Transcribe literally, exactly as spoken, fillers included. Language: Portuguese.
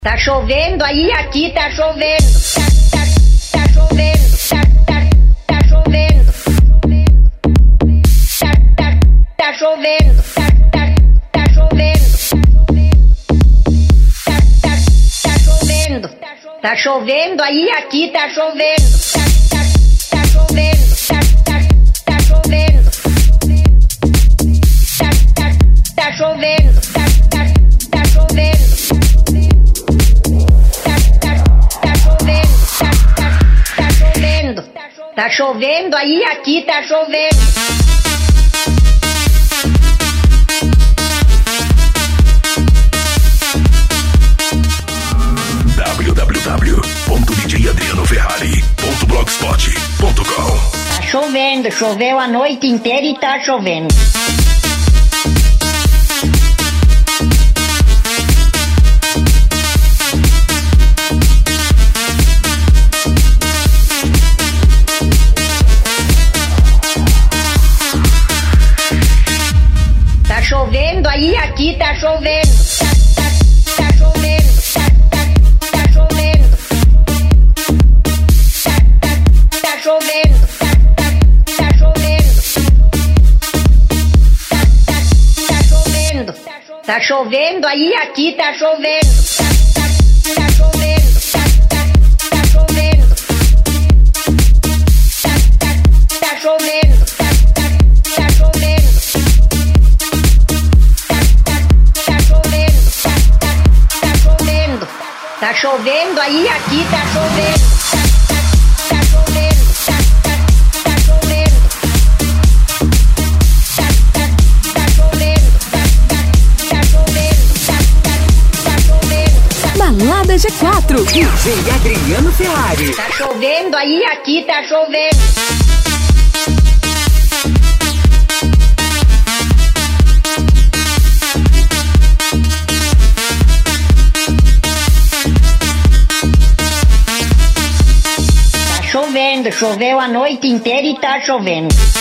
Tá chovendo aí, aqui tá chovendo. Tá, tá, tá chovendo. Tá, tá, tá chovendo. Tá, tá, tá chovendo. Tá, tá, tá chovendo. Tá, tá, tá chovendo. Tá chovendo aí, aqui tá chovendo. Tá, tá, tá chovendo. Tá, tá, tá chovendo. Tá, tá, tá chovendo. Tá, tá, tá chovendo. Tá chovendo aí, aqui tá chovendo. w w w ponto d j adriano ferrari ponto blogspot ponto com. Tá chovendo, choveu a noite inteira e tá chovendo. Tá chovendo aí, aqui tá chovendo. Tá, tá, tá chovendo. Tá, tá, tá chovendo. Tá, tá, tá chovendo. Tá, tá, tá chovendo. Tá, tá, tá chovendo. Tá chovendo aí, aqui tá chovendo. Tá, tá, tá chovendo. Tá, tá, tá chovendo. Tá, tá, tá chovendo. Tá, tá, tá chovendo. Tá chovendo aí, aqui tá chovendo. Tá, tá, tá chovendo. Tá, tá, tá chovendo. Tá, tá, tá chovendo. Tá, tá, tá chovendo. Tá, tá, tá chovendo. Balada G quatro, D J Adriano Ferrari. Tá chovendo aí, aqui tá chovendo. Chovendo, choveu a noite inteira e tá chovendo.